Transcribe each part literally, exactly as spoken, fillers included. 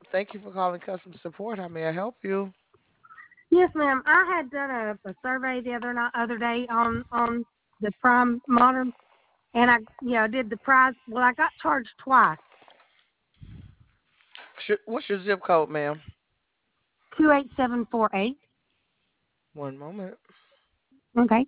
Thank you for calling customer support. How may I help you? Yes, ma'am. I had done a, a survey the other night, other day on on the Prime Modern, and I, you know, did the price. Well, I got charged twice. Sh- What's your zip code, ma'am? Two eight seven four eight. One moment. Okay.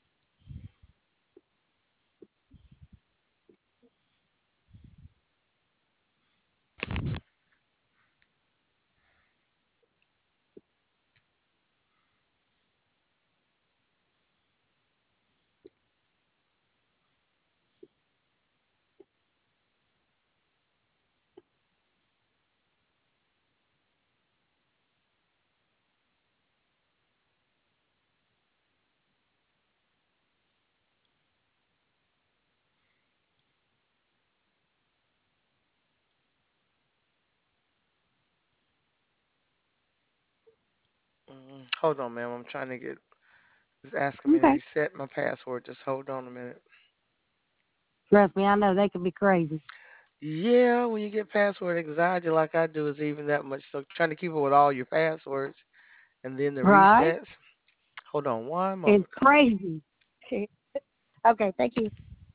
Mm, hold on, ma'am. I'm trying to get. It's asking me to Okay. reset my password. Just hold on a minute. Trust me, I know they can be crazy. Yeah, when you get password anxiety like I do, it's even that much. So trying to keep up with all your passwords and then the Right? resets. Hold on one It's moment. crazy. Okay. Thank you.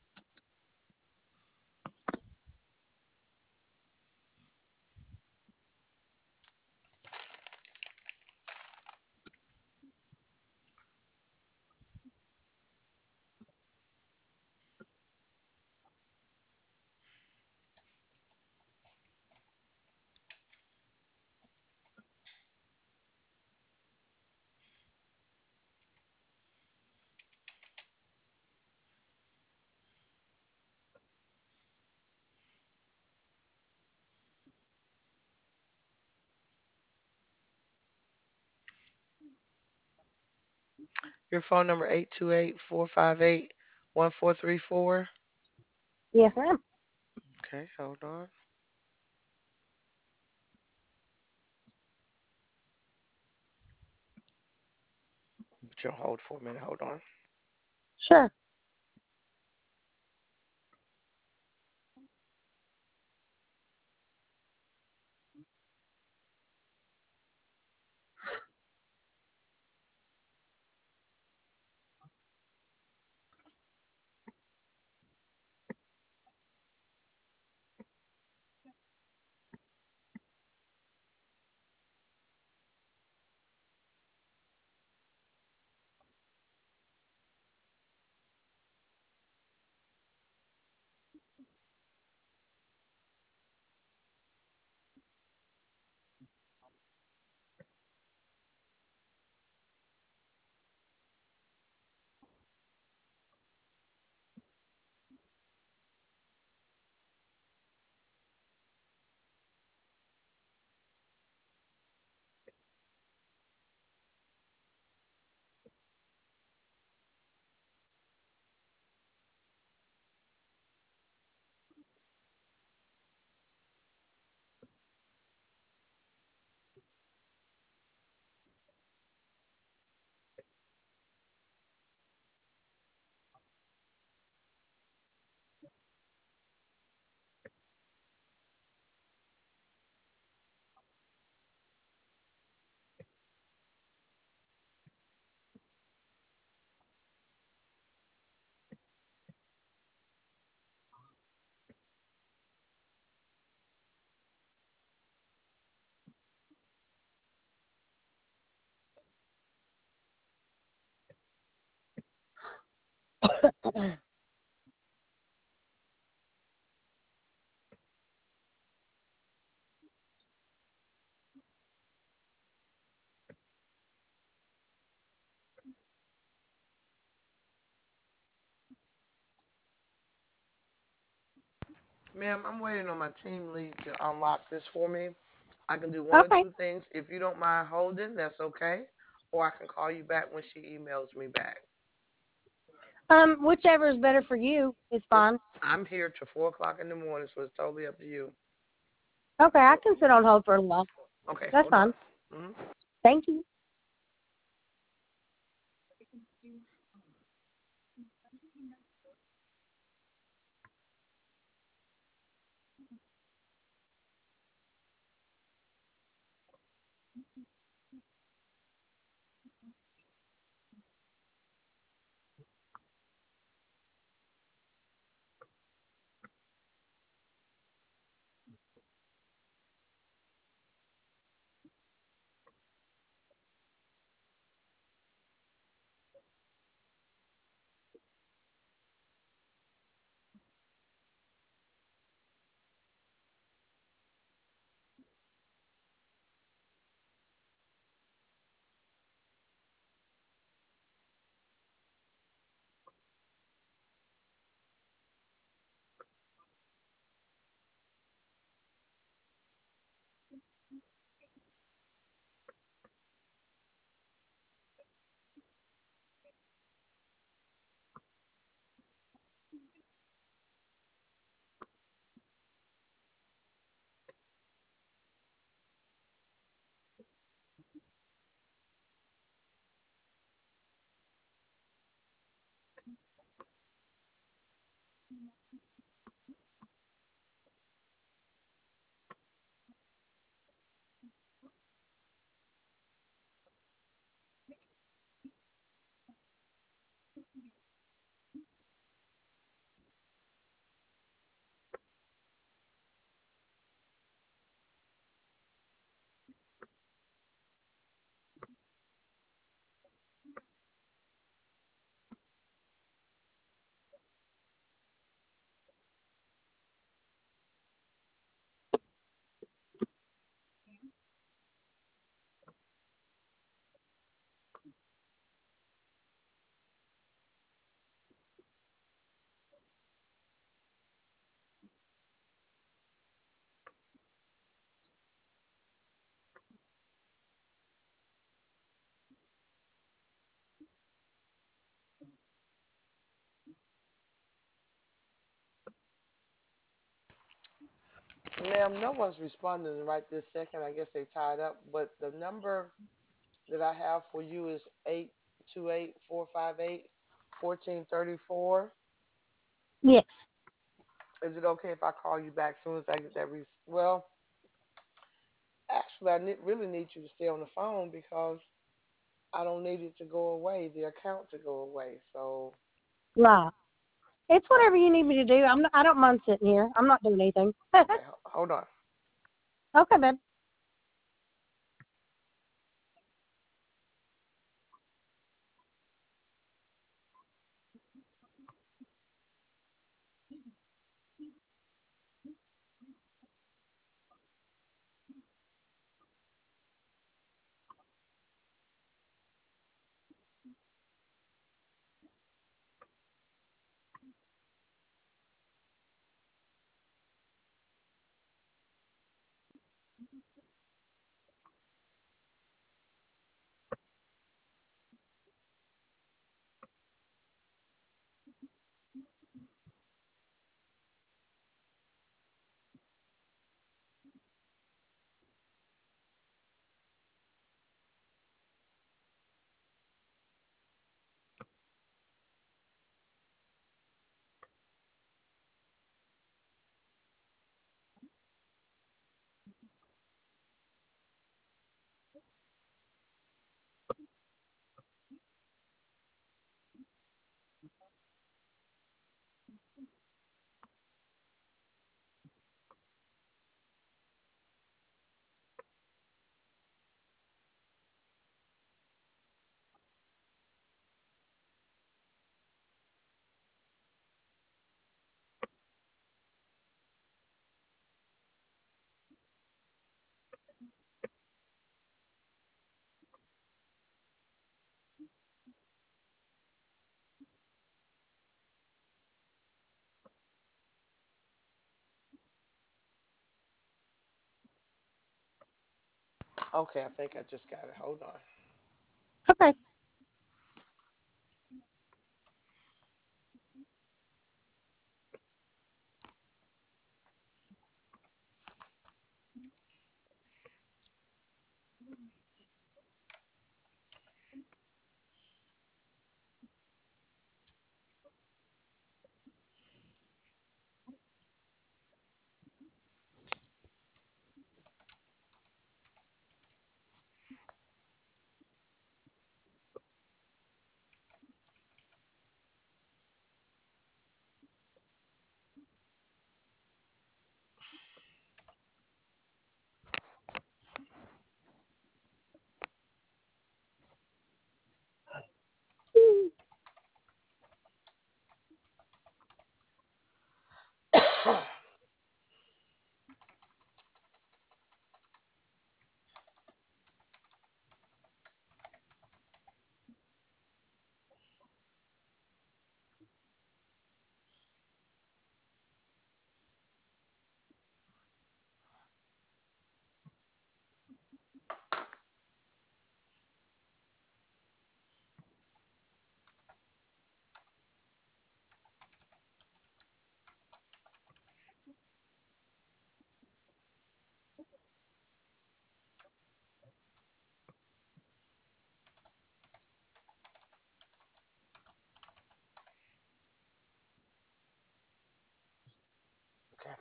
Your phone number eight two eight, four five eight, one four three four. Yes, ma'am. Okay, hold on. Put you on hold for a minute. Hold on. Sure. Ma'am, I'm waiting on my team lead to unlock this for me. I can do one or Okay. two things. If you don't mind holding, that's okay. Or I can call you back when she emails me back. Um, whichever is better for you is It's fine. I'm here till four o'clock in the morning, so it's totally up to you. Okay, I can sit on hold for a while. Okay, That's hold on. fine. Hmm. Thank you. Ma'am, no one's responding right this second. I guess they tied up. But the number that I have for you is eight two eight four five eight fourteen thirty four. Yes. Is it okay if I call you back as soon as I get that? Re- well, actually, I ne- really need you to stay on the phone because I don't need it to go away, the account to go away. So, Right. It's whatever you need me to do. I'm not, I don't mind sitting here. I'm not doing anything. okay, ho- hold on. Okay, babe. Okay, I think I just got it. Hold on. Okay.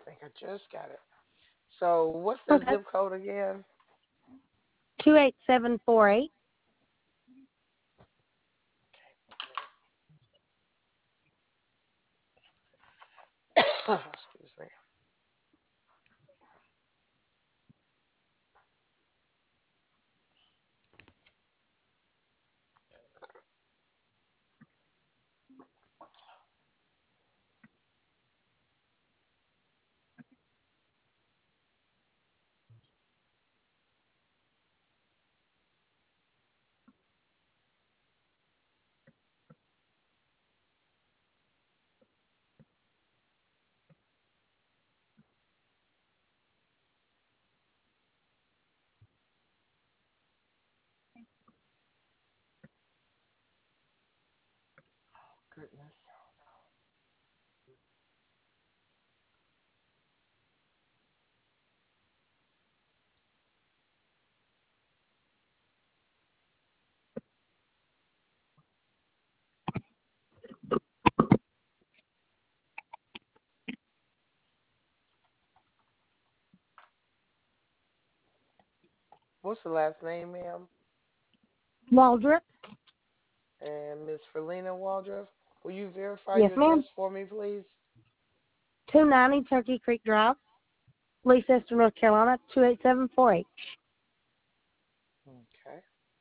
think I just got it. So what's the Okay. zip code again? Two eight seven four eight. Excuse me. Goodness. What's the last name, ma'am? Waldrop. And Miss Ferlina Waldrop. Will you verify Yes, your ma'am. address for me, please? Two ninety Turkey Creek Drive, Leicester, North Carolina, two eight seven four eight. Okay.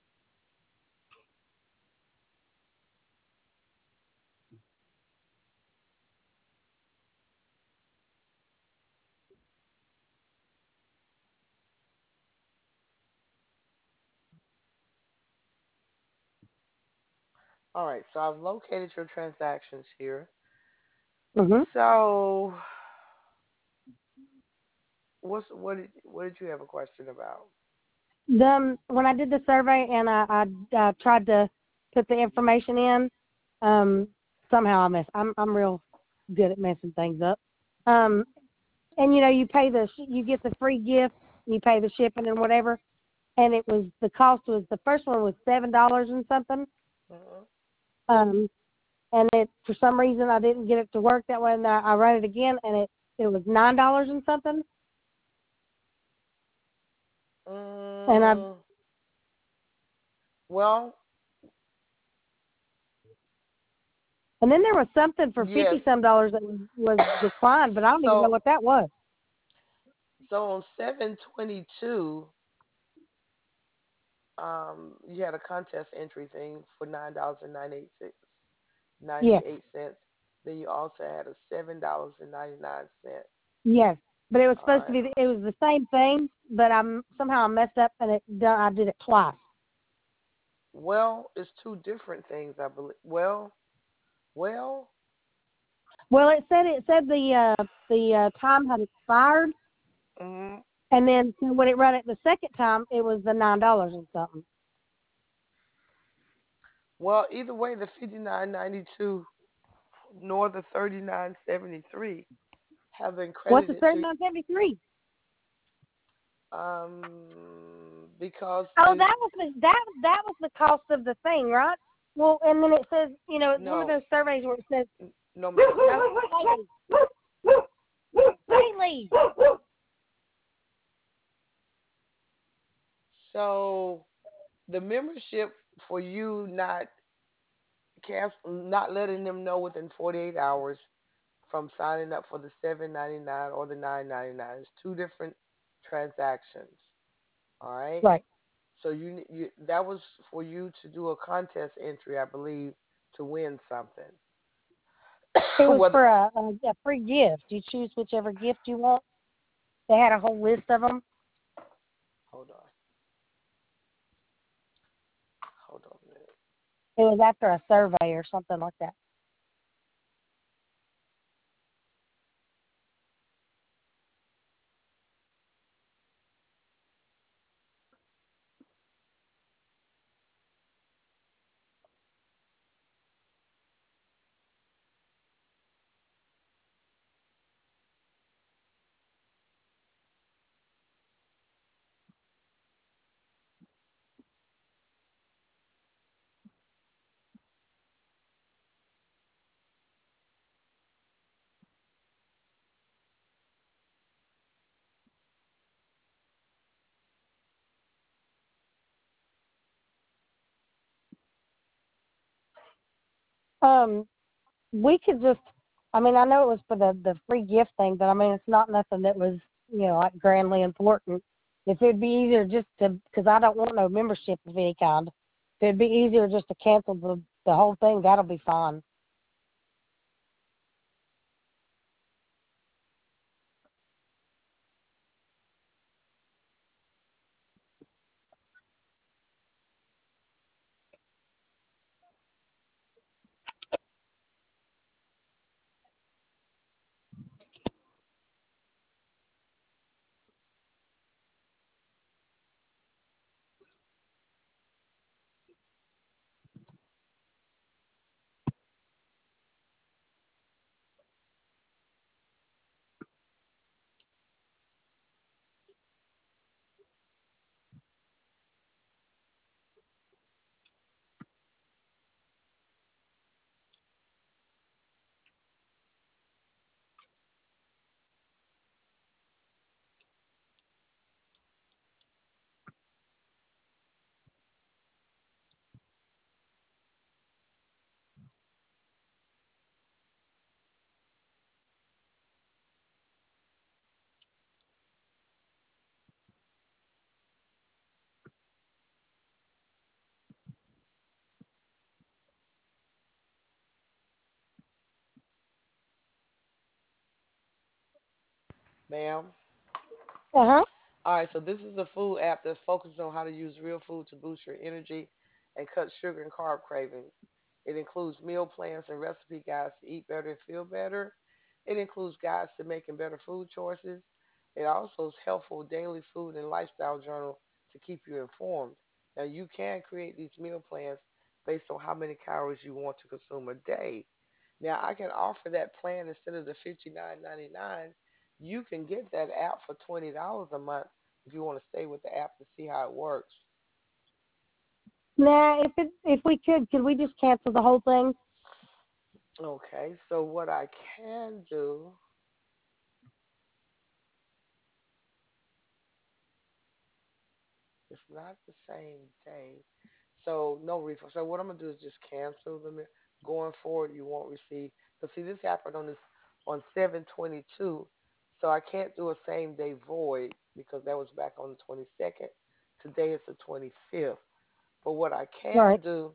All right. So I've located your transactions here. Mm-hmm. So what's what did what did you have a question about? The, when I did the survey and I, I uh, tried to put the information in, um, somehow I messed. I'm I'm real good at messing things up. Um, and you know, you pay the sh- you get the free gift, you pay the shipping and whatever, and it was the cost was the first one was seven dollars and something. Mm-hmm. Um, and it for some reason I didn't get it to work that way, and I, I ran it again, and it it was nine dollars and something. And I Mm, well, and then there was something for yes. fifty some dollars that was, was declined, but I don't even know So what that was. so on seven twenty two, um, you had a contest entry thing for nine dollars and ninety eight six ninety Yes, eight cents. Then you also had a seven dollars and ninety nine cent. yes, but it was All supposed to right. be it was the same thing, but I'm somehow I messed up and it done I did it twice. Well, it's two different things, I believe. Well, well. Well, it said it said the uh, the uh, time had expired, Mm, and then when it ran it the second time, it was the nine dollars and something. well, either way, the fifty nine ninety two nor the thirty nine seventy three have been What's the credited thirty to nine seventy three? um because Oh, they that was the that that was the cost of the thing, right? Well, and then it says, you know, it's one of no those surveys where it says, no ma'am. Bailey, Bailey. So the membership for you not cancel not letting them know within forty eight hours from signing up for the seven ninety nine or the nine ninety nine is two different transactions. All right. Right. So you, you that was for you to do a contest entry, I believe, to win something. It was Whether for a, a, a free gift. You choose whichever gift you want. They had a whole list of them. hold on, hold on a minute. It was after a survey or something like that. Um, we could just. I mean, I know it was for the the free gift thing, but I mean, it's not nothing that was you know like grandly important. If it'd be easier just to, because I don't want no membership of any kind. If it'd be easier just to cancel the the whole thing, that'll be fine. Ma'am. Uh huh. All right, so this is a food app that focuses on how to use real food to boost your energy and cut sugar and carb cravings. It includes meal plans and recipe guides to eat better and feel better. It includes guides to making better food choices. It also is helpful daily food and lifestyle journal to keep you informed. Now you can create these meal plans based on how many calories you want to consume a day. Now I can offer that plan instead of the fifty-nine ninety-nine. You can get that app for twenty dollars a month if you want to stay with the app to see how it works. Nah, if it if we could, could we just cancel the whole thing? Okay, so what I can do, it's not the same day, so no refund. So what I'm gonna do is just cancel them. Going forward, you won't receive. Cause see, this happened on this on seven twenty-two, so I can't do a same day void because that was back on the twenty-second. Today is the twenty-fifth. But what I can Right. do,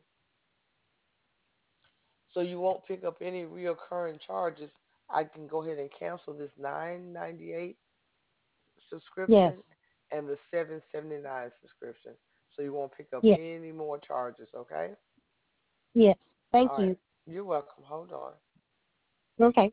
so you won't pick up any reoccurring charges, I can go ahead and cancel this nine ninety-eight Yes. subscription and the seven seventy-nine subscription. So you won't pick up Yes. any more charges, okay? Yes. Thank All right. you. You're welcome. Hold on. Okay.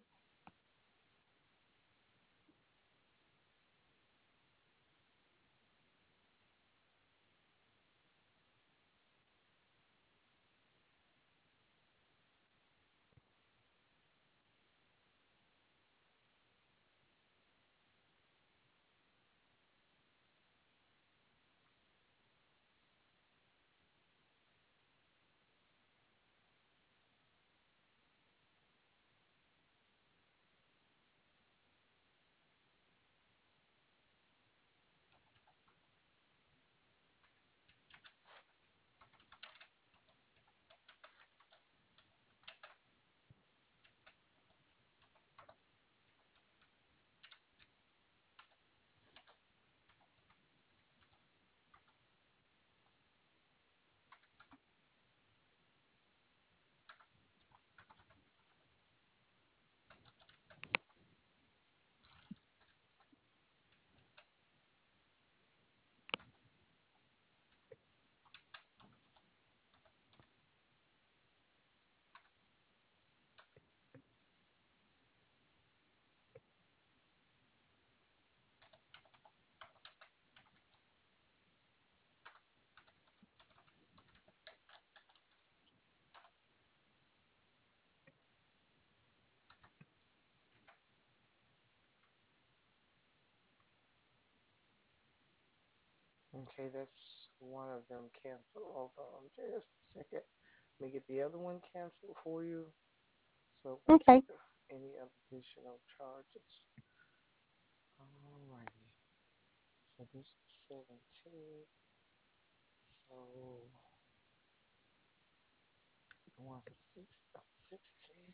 Okay, that's one of them canceled. Hold on just a second. Let me get the other one canceled for you so it won't Okay. take any additional charges. Alrighty. So this is seventeen. So sixty.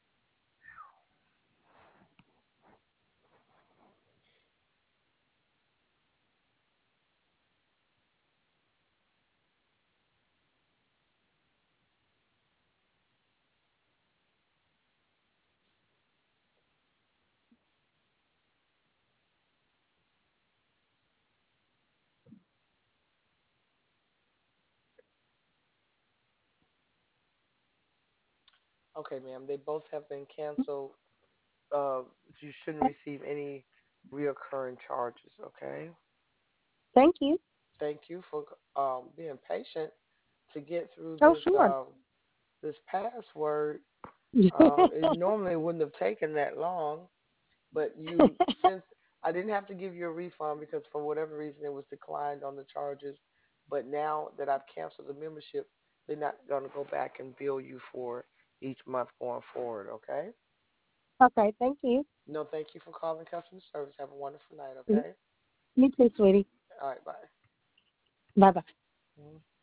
Okay, ma'am. They both have been canceled. Uh, you shouldn't receive any reoccurring charges. Okay. Thank you. Thank you for um, being patient to get through Oh, this sure. um, this password. Um, it normally wouldn't have taken that long, but you since I didn't have to give you a refund because for whatever reason it was declined on the charges. But now that I've canceled the membership, they're not gonna go back and bill you for each month going forward. Okay? Okay, thank you. No, thank you for calling customer service. Have a wonderful night. Okay? You too, sweetie. All right, bye. Bye bye. Mhm.